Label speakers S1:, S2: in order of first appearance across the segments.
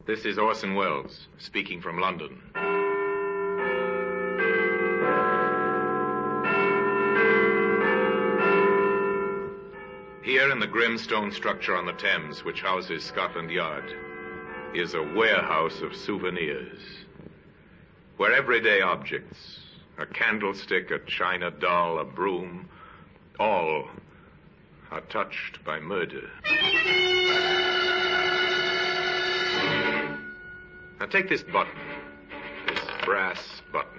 S1: This is Orson Welles, speaking from London. Here in the grim stone structure on the Thames, which houses Scotland Yard, is a warehouse of souvenirs, where everyday objects, a candlestick, a china doll, a broom, all are touched by murder. Now take this button, this brass button,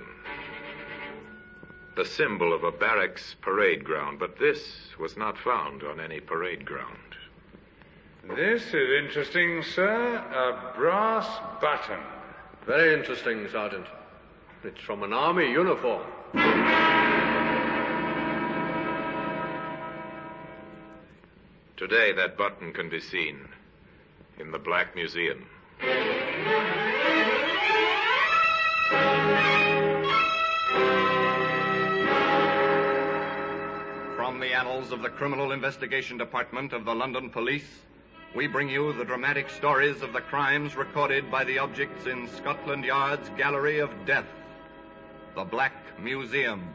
S1: the symbol of a barracks parade ground, but this was not found on any parade ground.
S2: This is interesting, sir. A brass button.
S3: Very interesting, Sergeant. It's from an army uniform.
S1: Today, that button can be seen in the Black Museum.
S4: From the annals of the Criminal Investigation Department of the London Police, we bring you the dramatic stories of the crimes recorded by the objects in Scotland Yard's Gallery of Death, the Black Museum.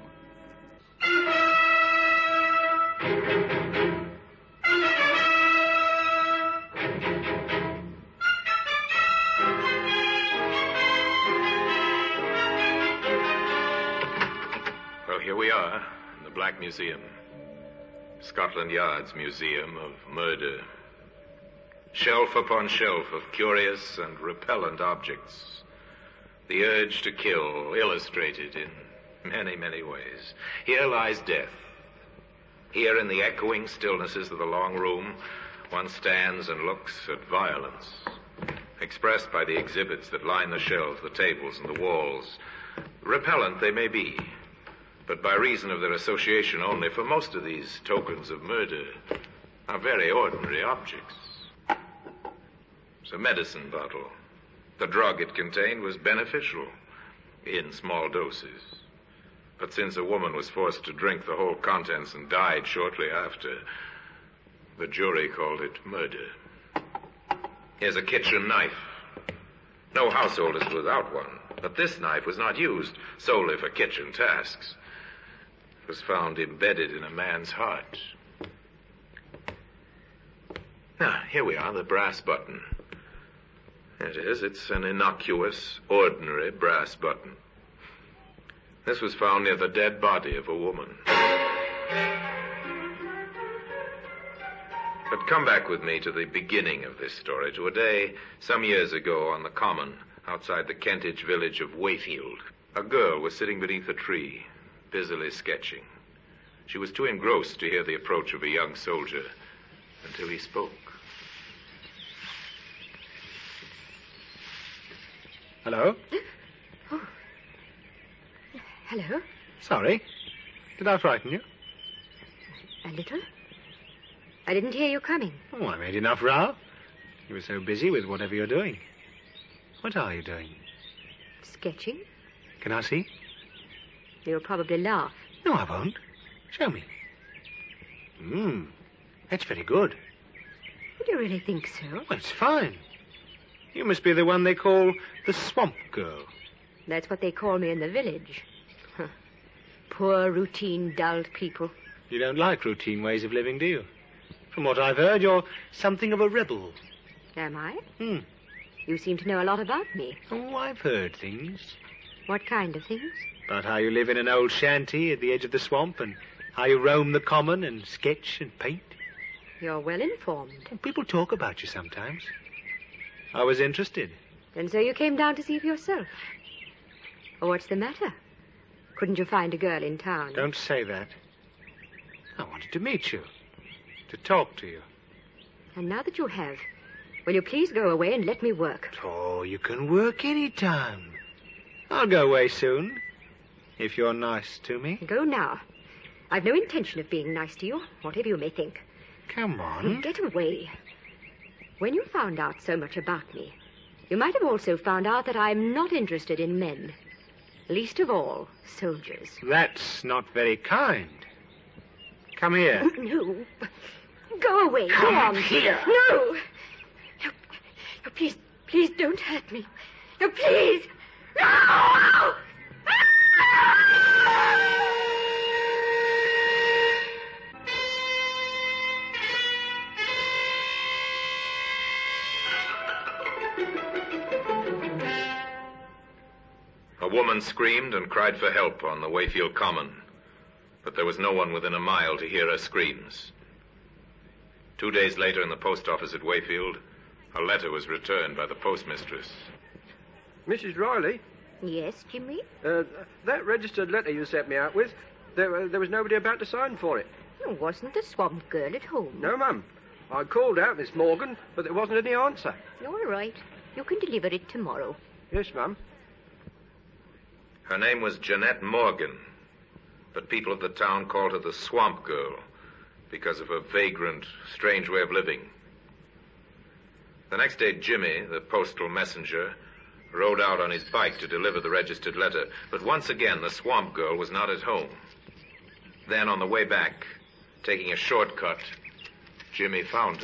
S1: Well, here we are in the Black Museum, Scotland Yard's Museum of Murder. Shelf upon shelf of curious and repellent objects. The urge to kill, illustrated in many, many ways. Here lies death. Here in the echoing stillnesses of the long room, one stands and looks at violence, expressed by the exhibits that line the shelves, the tables, and the walls. Repellent they may be, but by reason of their association only, for most of these tokens of murder are very ordinary objects. It's a medicine bottle. The drug it contained was beneficial in small doses. But since a woman was forced to drink the whole contents and died shortly after, the jury called it murder. Here's a kitchen knife. No household is without one, but this knife was not used solely for kitchen tasks. It was found embedded in a man's heart. Now, here we are, the brass button. It is. It's an innocuous, ordinary brass button. This was found near the dead body of a woman. But come back with me to the beginning of this story, to a day some years ago on the common outside the Kentish village of Wayfield. A girl was sitting beneath a tree, busily sketching. She was too engrossed to hear the approach of a young soldier until he spoke.
S5: Hello?
S6: Oh. Hello?
S5: Sorry. Did I frighten you?
S6: A little. I didn't hear you coming.
S5: Oh, I made enough row. You were so busy with whatever you're doing. What are you doing?
S6: Sketching.
S5: Can I see?
S6: You'll probably laugh.
S5: No, I won't. Show me. That's very good.
S6: Do you really think so?
S5: Well, it's fine. You must be the one they call the Swamp Girl.
S6: That's what they call me in the village. Poor, routine, dulled people.
S5: You don't like routine ways of living, do you? From what I've heard, you're something of a rebel.
S6: Am I? You seem to know a lot about me.
S5: Oh, I've heard things.
S6: What kind of things?
S5: About how you live in an old shanty at the edge of the swamp and how you roam the common and sketch and paint.
S6: You're well informed.
S5: Well, people talk about you sometimes. I was interested.
S6: And so you came down to see for yourself. Oh, what's the matter? Couldn't you find a girl in town?
S5: Don't say that. I wanted to meet you. To talk to you.
S6: And now that you have, will you please go away and let me work?
S5: Oh, you can work any time. I'll go away soon, if you're nice to me.
S6: Go now. I've no intention of being nice to you, whatever you may think.
S5: Come on.
S6: Get away. When you found out so much about me, you might have also found out that I'm not interested in men. Least of all, soldiers.
S5: That's not very kind. Come here.
S6: No. Go away.
S5: Come
S6: Go on.
S5: here.
S6: No. No, please Please don't hurt me. No, please. No!
S1: A woman screamed and cried for help on the Wayfield Common, but there was no one within a mile to hear her screams. 2 days later, in the post office at Wayfield, a letter was returned by the postmistress.
S7: Mrs. Riley,
S6: Yes, Jimmy?
S7: that registered letter you sent me out with, there was nobody about to sign for it.
S6: Wasn't the swamp girl at home?
S7: No, Mum. I called out Miss Morgan, but there wasn't any answer.
S6: All right. You can deliver it tomorrow.
S7: Yes, Mum.
S1: Her name was Jeanette Morgan, but people of the town called her the Swamp Girl because of her vagrant, strange way of living. The next day, Jimmy, the postal messenger, rode out on his bike to deliver the registered letter, but once again the Swamp Girl was not at home. Then, on the way back, taking a shortcut, Jimmy found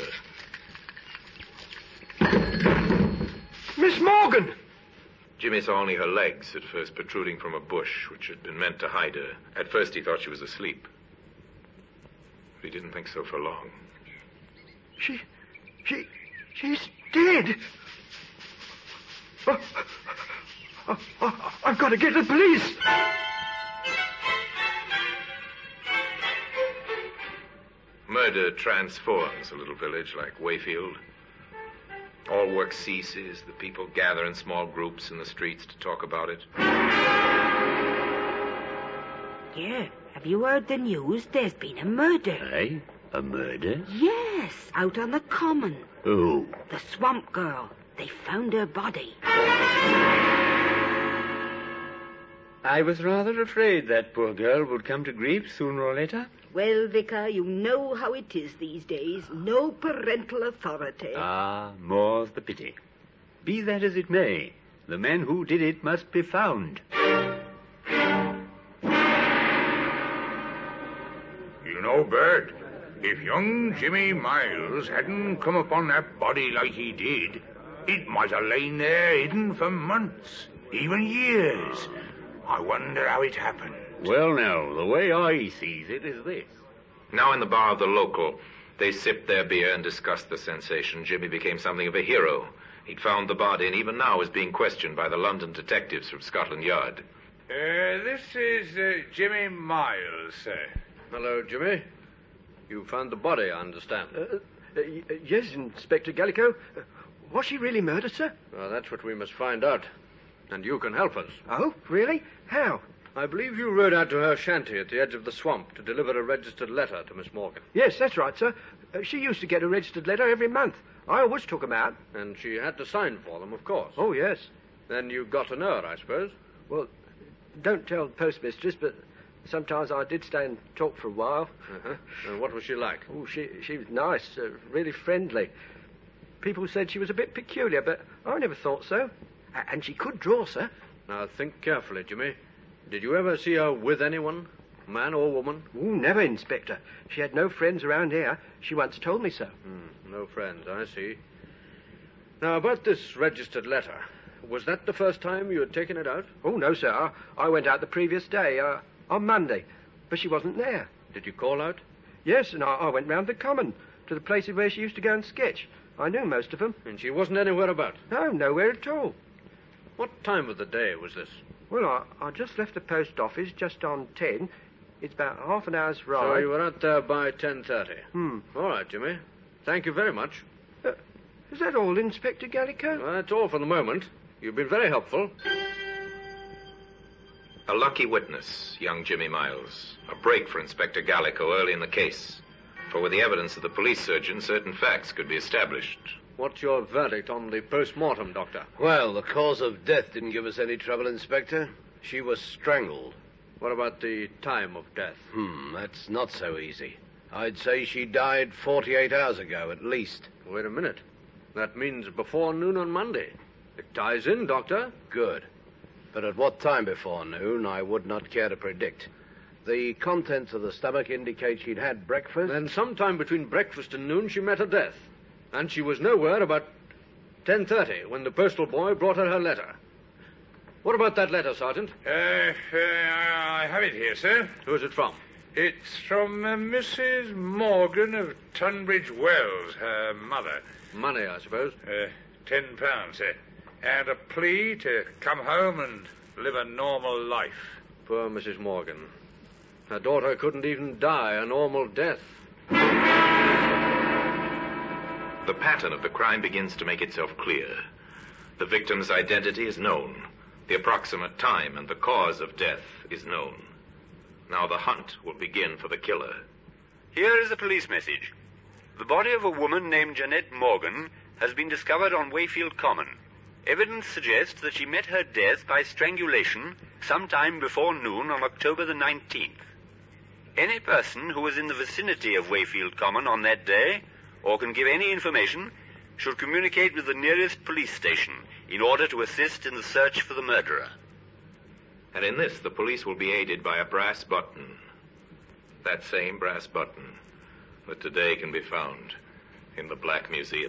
S1: her.
S7: Miss Morgan!
S1: Jimmy saw only her legs at first protruding from a bush, which had been meant to hide her. At first he thought she was asleep. But he didn't think so for long.
S7: She's dead. I've got to get the police.
S1: Murder transforms a little village like Wayfield. All work ceases. The people gather in small groups in the streets to talk about it.
S8: Yeah, have you heard the news? There's been a murder.
S9: Eh? A murder?
S8: Yes, out on the common.
S9: Who?
S8: The swamp girl. They found her body.
S9: I was rather afraid that poor girl would come to grief sooner or later.
S8: Well, Vicar, you know how it is these days. No parental authority.
S9: Ah, more's the pity. Be that as it may, the man who did it must be found.
S2: You know, Bert, if young Jimmy Miles hadn't come upon that body like he did, it might have lain there hidden for months, even years. I wonder how it happened.
S9: Well, now, the way I sees it is this.
S1: Now in the bar of the Local, they sipped their beer and discussed the sensation. Jimmy became something of a hero. He'd found the body and even now is being questioned by the London detectives from Scotland Yard.
S2: This is Jimmy Miles, sir.
S3: Hello, Jimmy. You found the body, I understand.
S7: Yes, Inspector Gallico. Was she really murdered, sir?
S3: Well, that's what we must find out. And you can help us.
S7: Oh, really? How?
S3: I believe you rode out to her shanty at the edge of the swamp to deliver a registered letter to Miss Morgan.
S7: Yes, that's right, sir. She used to get a registered letter every month. I always took them out.
S3: And she had to sign for them, of course.
S7: Oh, yes.
S3: Then you got to know her, I suppose.
S7: Well, don't tell the postmistress, but sometimes I did stay and talk for a while.
S3: Uh-huh. And what was she like?
S7: Oh, she was nice, really friendly. People said she was a bit peculiar, but I never thought so. And she could draw, sir.
S3: Now, think carefully, Jimmy. Did you ever see her with anyone, man or woman?
S7: Oh, never, Inspector. She had no friends around here. She once told me so.
S3: No friends, I see. Now, about this registered letter, was that the first time you had taken it out?
S7: Oh, no, sir. I went out the previous day, on Monday, but she wasn't there.
S3: Did you call out?
S7: Yes, and I went round the common, to the places where she used to go and sketch. I knew most of them.
S3: And she wasn't anywhere about?
S7: No, nowhere at all.
S3: What time of the day was this?
S7: Well, I just left the post office just on 10. It's about half an hour's ride.
S3: So you were out there by 10:30? All right, Jimmy. Thank you very much.
S7: Is that all, Inspector Gallico?
S3: Well, that's all for the moment. You've been very helpful.
S1: A lucky witness, young Jimmy Miles. A break for Inspector Gallico early in the case. For with the evidence of the police surgeon, certain facts could be established.
S3: What's your verdict on the post-mortem, Doctor?
S10: Well, the cause of death didn't give us any trouble, Inspector. She was strangled.
S3: What about the time of death?
S10: That's not so easy. I'd say she died 48 hours ago, at least.
S3: Wait a minute. That means before noon on Monday. It ties in, Doctor.
S10: Good. But at what time before noon, I would not care to predict. The contents of the stomach indicate she'd had breakfast.
S3: Then sometime between breakfast and noon, she met her death. And she was nowhere about... 10:30, when the postal boy brought her letter. What about that letter, Sergeant?
S2: I have it here, sir.
S3: Who is it from?
S2: It's from Mrs. Morgan of Tunbridge Wells, her mother.
S3: Money, I suppose.
S2: £10, sir. And a plea to come home and live a normal life.
S3: Poor Mrs. Morgan. Her daughter couldn't even die a normal death.
S1: The pattern of the crime begins to make itself clear. The victim's identity is known. The approximate time and the cause of death is known. Now the hunt will begin for the killer.
S9: Here is a police message. The body of a woman named Jeanette Morgan has been discovered on Wayfield Common. Evidence suggests that she met her death by strangulation sometime before noon on October the 19th. Any person who was in the vicinity of Wayfield Common on that day, or can give any information, should communicate with the nearest police station in order to assist in the search for the murderer.
S1: And in this, the police will be aided by a brass button. That same brass button that today can be found in the Black Museum.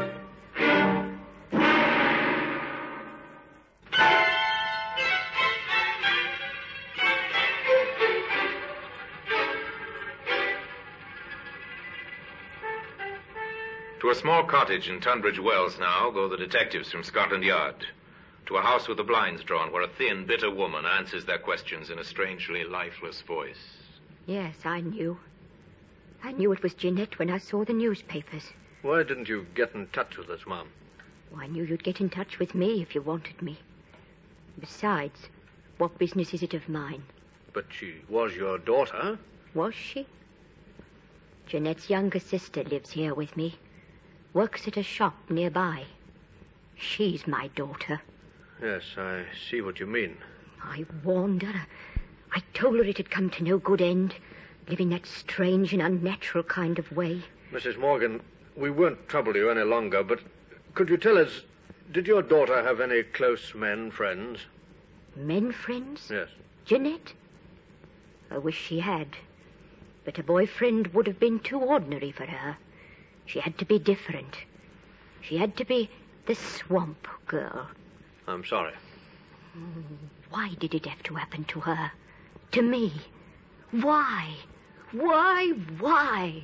S1: To a small cottage in Tunbridge Wells now go the detectives from Scotland Yard. To a house with the blinds drawn where a thin, bitter woman answers their questions in a strangely lifeless voice.
S6: Yes, I knew. I knew it was Jeanette when I saw the newspapers.
S3: Why didn't you get in touch with us, Mom?
S6: Oh, I knew you'd get in touch with me if you wanted me. Besides, what business is it of mine?
S3: But she was your daughter.
S6: Was she? Jeanette's younger sister lives here with me. Works at a shop nearby. She's my daughter.
S3: Yes, I see what you mean.
S6: I warned her. I told her it had come to no good end, living that strange and unnatural kind of way.
S3: Mrs. Morgan, we won't trouble you any longer, but could you tell us, did your daughter have any close men friends?
S6: Men friends?
S3: Yes.
S6: Jeanette? I wish she had. But a boyfriend would have been too ordinary for her. She had to be different. She had to be the swamp girl.
S3: I'm sorry.
S6: Why did it have to happen to her? To me? Why? Why?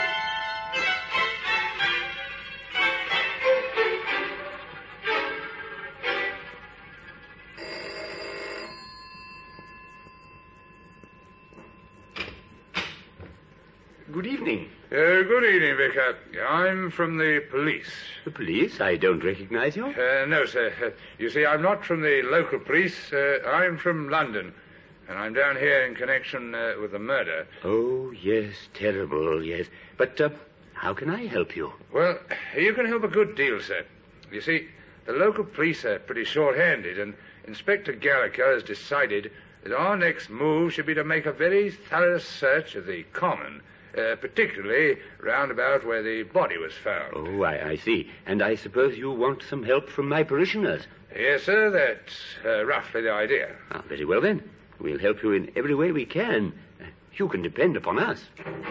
S9: Good evening.
S2: Good evening, Vicar. I'm from the police.
S9: The police? I don't recognize you.
S2: No, sir. You see, I'm not from the local police. I'm from London. And I'm down here in connection with the murder.
S9: Oh, yes, terrible, yes. But how can I help you?
S2: Well, you can help a good deal, sir. You see, the local police are pretty short-handed, and Inspector Gallagher has decided that our next move should be to make a very thorough search of the common, particularly round about where the body was found.
S9: Oh, I see. And I suppose you want some help from my parishioners?
S2: Yes, sir, that's roughly the idea.
S9: Ah, very well, then. We'll help you in every way we can. You can depend upon us.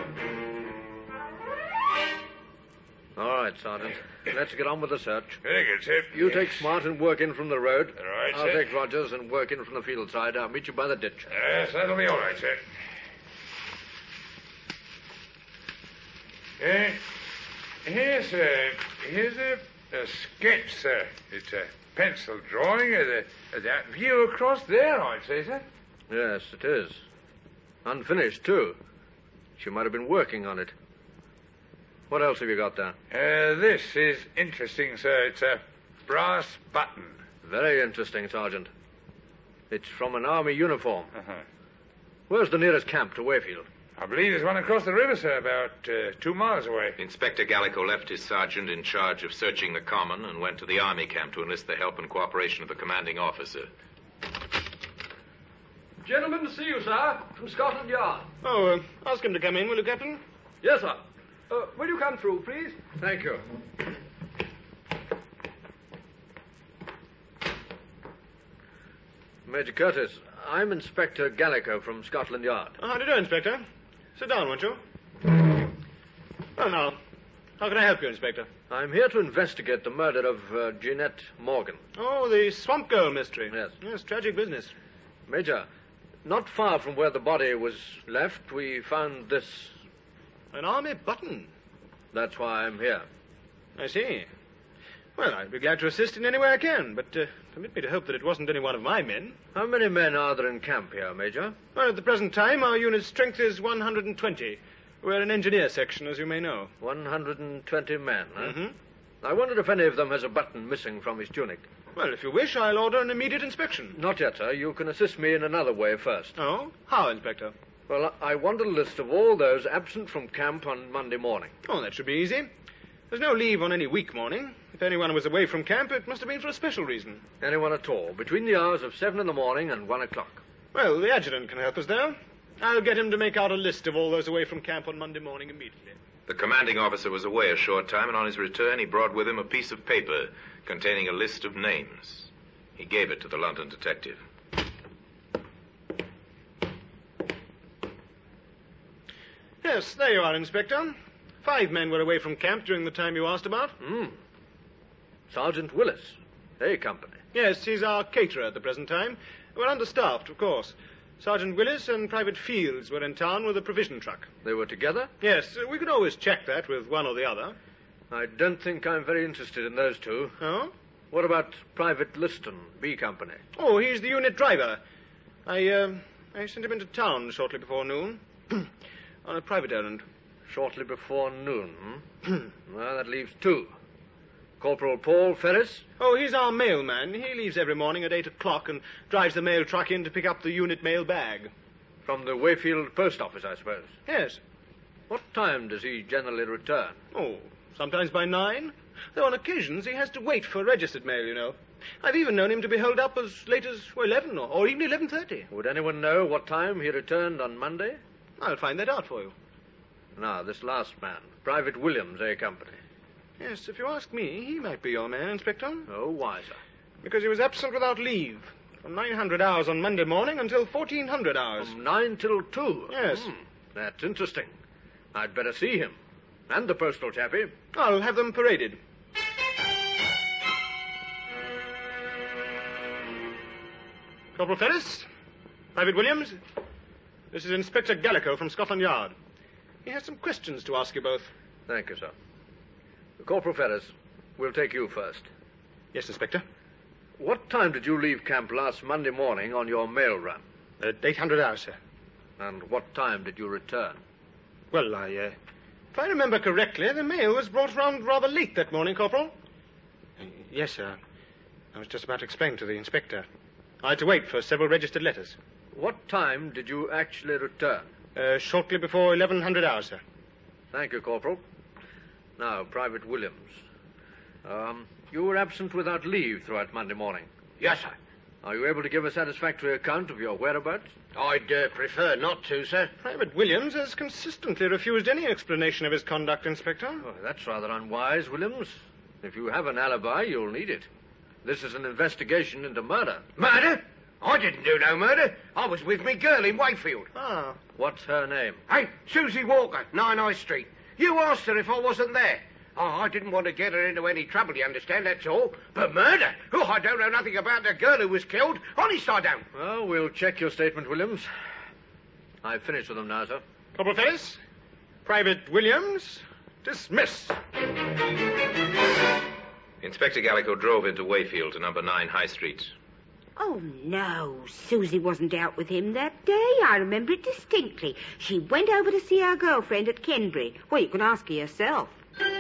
S3: All right, Sergeant. Let's get on with the search.
S2: Very good, sir.
S3: You take Smart and work in from the road.
S2: All right,
S3: I'll
S2: sir.
S3: take Rogers and work in from the field side. I'll meet you by the ditch.
S2: Yes, that'll be all right, sir. Here, sir. Here's a sketch, sir. It's a pencil drawing of that view across there, I'd say, sir.
S3: Yes, it is. Unfinished, too. She might have been working on it. What else have you got there?
S2: This is interesting, sir. It's a brass button.
S3: Very interesting, Sergeant. It's from an army uniform.
S2: Uh-huh.
S3: Where's the nearest camp to Wayfield?
S2: I believe there's one across the river, sir, about 2 miles away.
S1: Inspector Gallico left his sergeant in charge of searching the common and went to the army camp to enlist the help and cooperation of the commanding officer.
S7: Gentlemen to see you, sir, from Scotland Yard.
S5: Oh, ask him to come in, will you, Captain?
S7: Yes, sir. Will you come through, please?
S3: Thank you. Major Curtis, I'm Inspector Gallico from Scotland Yard.
S5: How do you do, Inspector? Sit down, won't you? Oh, now, How can I help you, Inspector?
S3: I'm here to investigate the murder of Jeanette Morgan.
S5: Oh, the Swamp Girl mystery.
S3: Yes.
S5: Yes, tragic business.
S3: Major, not far from where the body was left, we found this.
S5: An army button.
S3: That's why I'm here.
S5: I see. Well, I'd be glad to assist in any way I can, but permit me to hope that it wasn't any one of my men.
S3: How many men are there in camp here, Major?
S5: Well, at the present time, our unit's strength is 120. We're an engineer section, as you may know.
S3: 120 men, huh?
S5: Mm-hmm.
S3: I wondered if any of them has a button missing from his tunic.
S5: Well, if you wish, I'll order an immediate inspection.
S3: Not yet, sir. You can assist me in another way first.
S5: Oh? How, Inspector?
S3: Well, I want a list of all those absent from camp on Monday morning.
S5: Oh, that should be easy. There's no leave on any week morning. If anyone was away from camp, it must have been for a special reason.
S3: Anyone at all, between the hours of 7 in the morning and 1 o'clock.
S5: Well, the adjutant can help us there. I'll get him to make out a list of all those away from camp on Monday morning immediately.
S1: The commanding officer was away a short time, and on his return he brought with him a piece of paper containing a list of names. He gave it to the London detective.
S5: Yes, there you are, Inspector. 5 men were away from camp during the time you asked about.
S3: Sergeant Willis, A Company.
S5: Yes, he's our caterer at the present time. We're understaffed, of course. Sergeant Willis and Private Fields were in town with a provision truck.
S3: They were together?
S5: Yes, we could always check that with one or the other.
S3: I don't think I'm very interested in those two.
S5: Oh?
S3: What about Private Liston, B Company?
S5: Oh, he's the unit driver. I sent him into town shortly before noon. On a private errand.
S3: Shortly before noon, Well, that leaves 2. Corporal Paul Ferris?
S5: Oh, he's our mailman. He leaves every morning at 8 o'clock and drives the mail truck in to pick up the unit mail bag.
S3: From the Wayfield post office, I suppose.
S5: Yes.
S3: What time does he generally return?
S5: Oh, sometimes by 9. Though on occasions he has to wait for registered mail, you know. I've even known him to be held up as late as 11 or even 11:30.
S3: Would anyone know what time he returned on Monday?
S5: I'll find that out for you.
S3: Now, this last man, Private Williams, A Company.
S5: Yes, if you ask me, he might be your man, Inspector.
S3: Oh, why, sir?
S5: Because he was absent without leave. From 900 hours on Monday morning until 1400 hours.
S3: From 9 till 2?
S5: Yes.
S3: That's interesting. I'd better see him. And the postal chappie.
S5: I'll have them paraded. Corporal Ferris, Private Williams, this is Inspector Gallico from Scotland Yard. He has some questions to ask you both.
S3: Thank you, sir. Corporal Ferris, we'll take you first.
S5: Yes, Inspector.
S3: What time did you leave camp last Monday morning on your mail run?
S5: At 800 hours, sir.
S3: And what time did you return?
S5: Well, if I remember correctly, the mail was brought round rather late that morning, Corporal. Yes, sir. I was just about to explain to the inspector. I had to wait for several registered letters.
S3: What time did you actually return?
S5: Shortly before 1100 hours, sir.
S3: Thank you, Corporal. Now, Private Williams. You were absent without leave throughout Monday morning.
S10: Yes, sir.
S3: Are you able to give a satisfactory account of your whereabouts?
S10: I'd prefer not to, sir.
S5: Private Williams has consistently refused any explanation of his conduct, Inspector.
S3: Oh, that's rather unwise, Williams. If you have an alibi, you'll need it. This is an investigation into murder.
S10: Murder? I didn't do no murder. I was with me girl in Wayfield.
S5: Ah.
S3: What's her name?
S10: Hey, Susie Walker, 9 High Street. You asked her if I wasn't there. Oh, I didn't want to get her into any trouble, you understand, that's all. But murder? Oh, I don't know nothing about the girl who was killed. Honest, I don't.
S3: Well, we'll check your statement, Williams. I've finished with them now, sir.
S5: Corporal Ferris, Private Williams, dismiss.
S1: Inspector Gallico drove into Wayfield to number 9 High Street.
S8: Oh, no. Susie wasn't out with him that day. I remember it distinctly. She went over to see her girlfriend at Kenbury. Well, you can ask her yourself.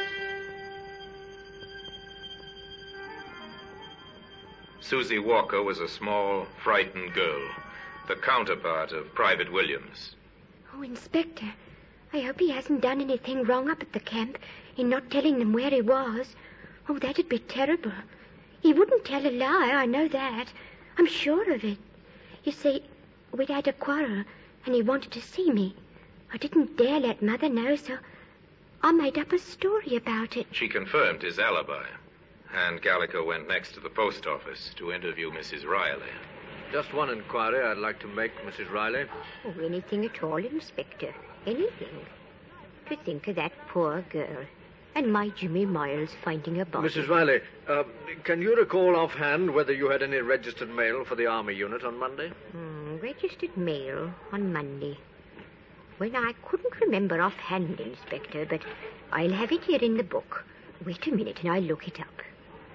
S1: Susie Walker was a small, frightened girl, the counterpart of Private Williams.
S6: Oh, Inspector, I hope he hasn't done anything wrong up at the camp in not telling them where he was. Oh, that'd be terrible. He wouldn't tell a lie, I know that. I'm sure of it. You see, we'd had a quarrel, and he wanted to see me. I didn't dare let Mother know, so I made up a story about it.
S1: She confirmed his alibi, and Gallico went next to the post office to interview Mrs. Riley.
S3: Just one inquiry I'd like to make, Mrs. Riley.
S6: Oh, anything at all, Inspector. Anything. To think of that poor girl. and my Jimmy Miles finding a body.
S3: Mrs. Riley, can you recall offhand whether you had any registered mail for the Army unit on Monday?
S6: Registered mail on Monday. Well, I couldn't remember offhand, Inspector, but I'll have it here in the book. Wait a minute and I'll look it up.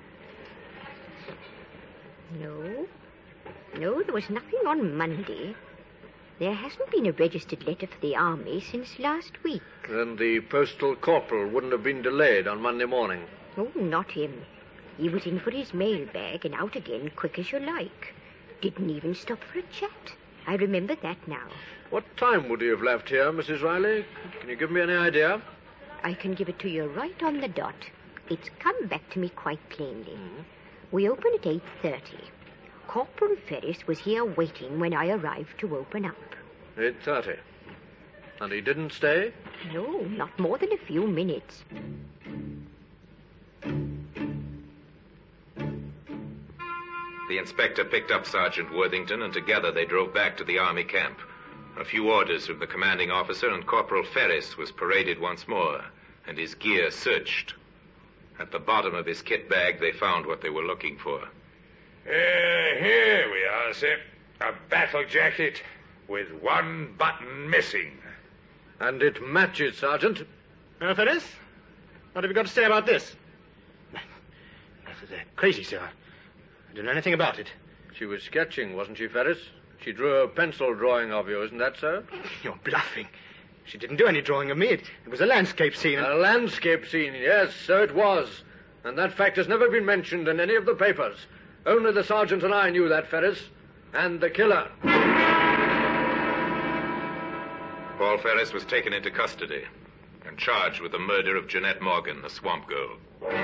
S6: No, there was nothing on Monday. There hasn't been a registered letter for the Army since last week.
S3: Then the postal corporal wouldn't have been delayed on Monday morning.
S6: Oh, not him. He was in for his mail bag and out again quick as you like. Didn't even stop for a chat. I remember that now.
S3: What time would he have left here, Mrs. Riley? Can you give me any idea?
S6: I can give it to you right on the dot. It's come back to me quite plainly. We open at 8:30. Corporal Ferris was here waiting when I arrived to open up.
S3: 8:30. And he didn't stay?
S6: No, not more than a few minutes.
S1: The inspector picked up Sergeant Worthington, and together they drove back to the Army camp. A few orders from the commanding officer, and Corporal Ferris was paraded once more, and his gear searched. At the bottom of his kit bag, they found what they were looking for.
S2: Here we are, sir. A battle jacket with one button missing.
S3: And it matches, Sergeant.
S5: Ferris? What have you got to say about this? That's crazy, sir. I don't know anything about it.
S3: She was sketching, wasn't she, Ferris? She drew a pencil drawing of you, isn't that so?
S5: You're bluffing. She didn't do any drawing of me. It was a landscape scene.
S3: A landscape scene, yes, so it was. And that fact has never been mentioned in any of the papers. Only the sergeant and I knew that, Ferris. And the killer.
S1: Paul Ferris was taken into custody and charged with the murder of Jeanette Morgan, the swamp girl.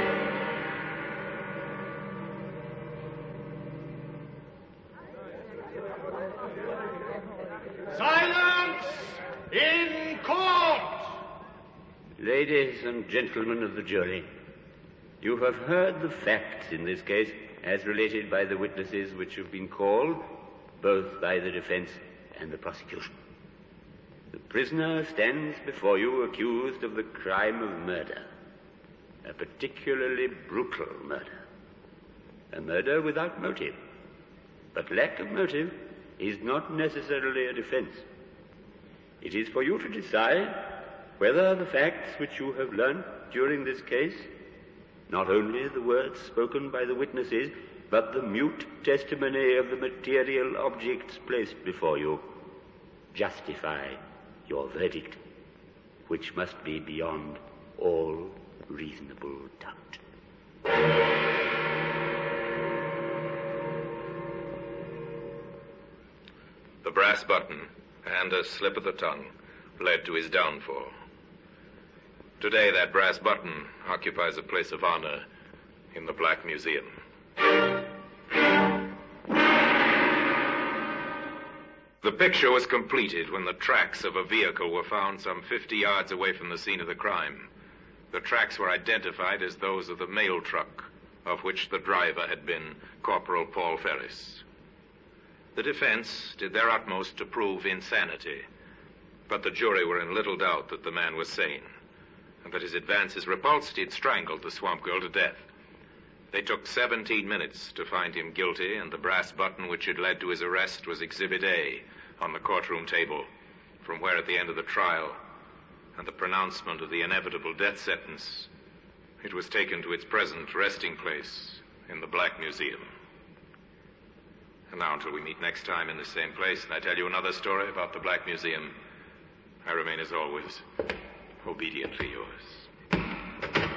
S10: Silence in court!
S9: Ladies and gentlemen of the jury, you have heard the facts in this case as related by the witnesses which have been called, both by the defense and the prosecution. The prisoner stands before you accused of the crime of murder, a particularly brutal murder, a murder without motive. But lack of motive is not necessarily a defense. It is for you to decide whether the facts which you have learnt during this case, not only the words spoken by the witnesses, but the mute testimony of the material objects placed before you, justify your verdict, which must be beyond all reasonable doubt.
S1: The brass button and a slip of the tongue led to his downfall. Today, that brass button occupies a place of honor in the Black Museum. The picture was completed when the tracks of a vehicle were found some 50 yards away from the scene of the crime. The tracks were identified as those of the mail truck, of which the driver had been Corporal Paul Ferris. The defense did their utmost to prove insanity, but the jury were in little doubt that the man was sane, and that his advances repulsed, he had strangled the swamp girl to death. They took 17 minutes to find him guilty, and the brass button which had led to his arrest was Exhibit A on the courtroom table, from where at the end of the trial and the pronouncement of the inevitable death sentence, it was taken to its present resting place in the Black Museum. And now, until we meet next time in the same place, and I tell you another story about the Black Museum, I remain, as always, obediently yours.